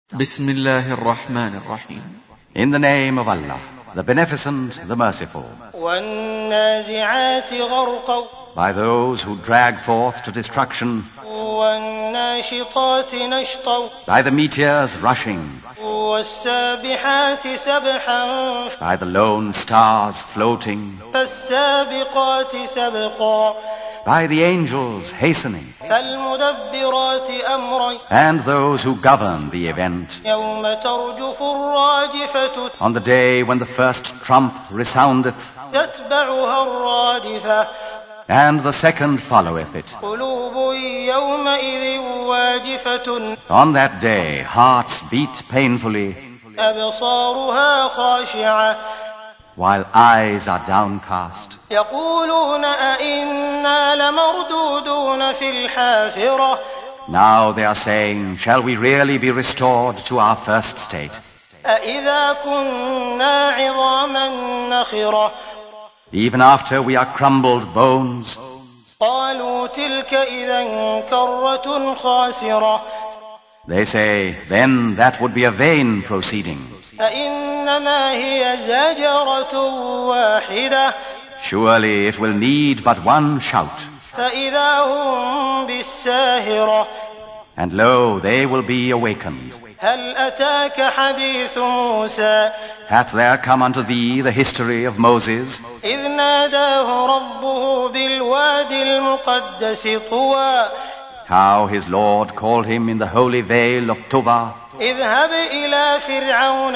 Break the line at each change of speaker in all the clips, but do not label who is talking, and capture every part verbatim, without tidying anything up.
Bismillahir Rahmanir Rahim.
In the name of Allah, the Beneficent, the Merciful.
وَالنَّازِعَاتِ غَرْقًا
By those who drag forth to destruction,
وَالنَّاشِطَاتِ نَشْطًا
by the meteors rushing,
وَالسَّابِحَاتِ سَبْحًا
by the lone stars floating,
فَالسَّابِقَاتِ سَبْقًا
by the angels hastening,
فَالْمُدَبِّرَاتِ أَمْرًا
and those who govern the event.
يَوْمَ تَرْجُفُ الرَّاجِفَةُ
On the day when the first trump resoundeth,
تَتْبَعُهَا الرَّادِفَةُ
and the second followeth it.
قُلُوبٌ يَوْمَئِذٍ وَاجِفَةٌ
On that day hearts beat painfully,
أَبْصَارُهَا خَاشِعَةٌ
while eyes are downcast.
يَقُولُونَ أَإِنَّا لَمَرْدُودُونَ فِي الْحَافِرَةِ
Now they are saying, shall we really be restored to our first state?
أَإِذَا كُنَّا عِظَامًا نَخِرَةً
Even after we are crumbled bones?
قَالُوا تِلْكَ إِذًا كَرَّةٌ خَاسِرَةٌ
They say, then that would be a vain proceeding.
فَإِنَّمَا هِيَ زَجْرَةٌ وَاحِدَةٌ
Surely it will need but one shout,
فَإِذَا هُمْ بِالسَّاهِرَةِ
and lo, they will be awakened.
هَلْ أَتَاكَ حَدِيثُ مُوسَى
Hath there come unto thee the history of Moses,
إِذْ نَادَاهُ رَبُّهُ بِالْوَادِ الْمُقَدَّسِ طُوًى
how his Lord called him in the holy vale of Tuva,
اذهب إلى فرعون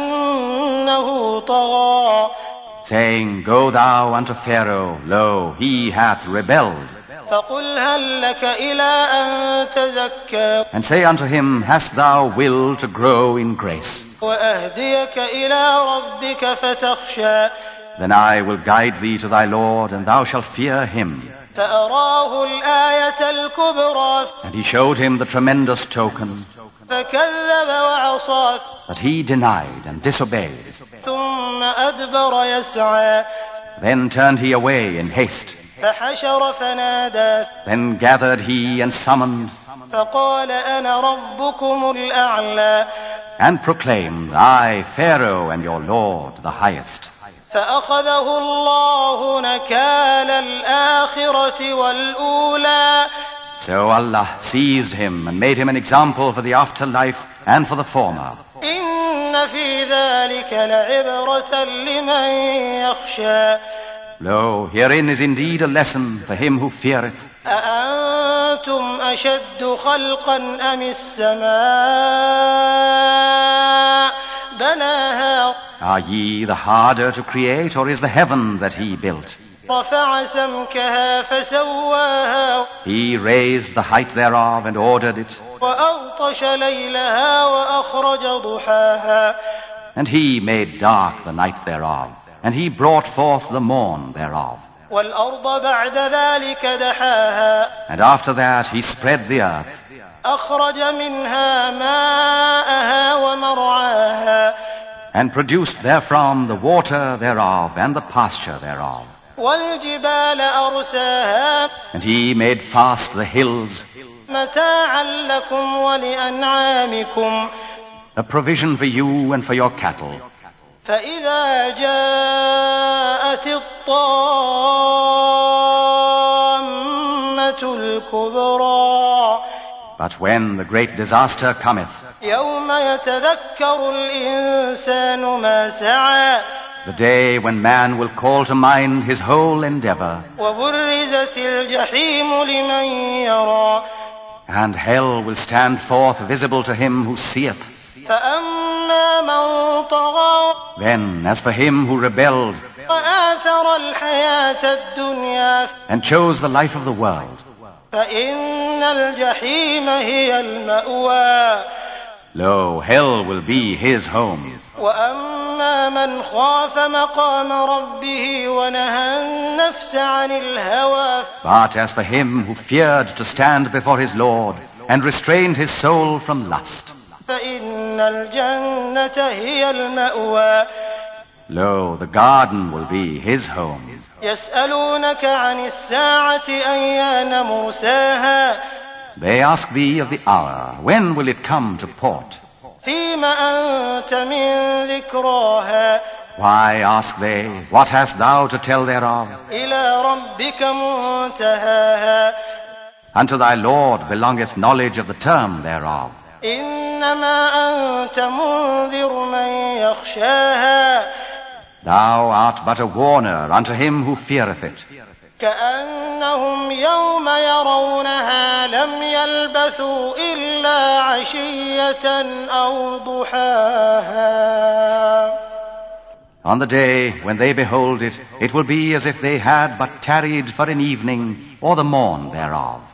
إنه طغى
saying, go thou unto Pharaoh, lo, he hath rebelled.
فقل هل لك إلى أن تزكى
And say unto him, hast thou will to grow in grace?
وأهديك إلى ربك فتخشى
Then I will guide thee to thy Lord, and thou shalt fear him.
فأراه الآية الكبرى
And he showed him the tremendous token,
فكذب وعصى
but he denied and disobeyed.
ثم أدبر يسعى
Then turned he away in haste.
فحشر فنادى
Then gathered he and summoned,
فقال أنا ربكم الأعلى
and proclaimed, I, Pharaoh, am your Lord, the highest.
فأخذه الله نكال الآخرة والأولى
So Allah seized him and made him an example for the afterlife and for the former.
إن في ذلك لعبرة لمن يخشى
Lo, herein is indeed a lesson for him who feareth.
أأنتم أشد خلقا أم السماء بناها
Are ye the harder to create, or is the heaven that he built?
رفع سمكها فسواها
He raised the height thereof and ordered it,
وأغطش ليلها وأخرج ضحاها
and he made dark the night thereof, and he brought forth the morn thereof.
والأرض بعد ذلك دحاها
And after that he spread the earth,
أخرج منها ماءها ومرعاها
and produced therefrom the water thereof and the pasture thereof.
والجبال أرساها
And he made fast the hills,
متاعا لكم ولأنعامكم
a provision for you and for your cattle.
فإذا جاءت الطامة الكبرى
But when the great disaster cometh,
يوم يتذكر الإنسان ما سعى
the day when man will call to mind his whole endeavor,
وبرزت الجحيم لمن يرى
and hell will stand forth visible to him who seeth.
فأما من طغى
Then, as for him who rebelled
وآثر الحياة الدنيا
and chose the life of the world,
فإن الجحيم هي المأوى
lo, hell will be his home.
وأما من خاف مقام ربه ونهى النفس عن الهوى
But as for him who feared to stand before his Lord and restrained his soul from lust,
فإن الجنة هي المأوى
lo, the garden will be his home.
يسألونك عن الساعة أيان مرساها
They ask thee of the hour, when will it come to port?
فيم أنت من ذكراها
Why, ask they, what hast thou to tell thereof?
إلى ربك منتهاها
Unto thy Lord belongeth knowledge of the term thereof.
إنما أنت منذر من يخشاها
Thou art but a warner unto him who feareth it.
كأنهم يوم يرونها لم يلبثوا إلا عشية أو ضحاها.
On the day when they behold it, it will be as if they had but tarried for an evening or the morn thereof.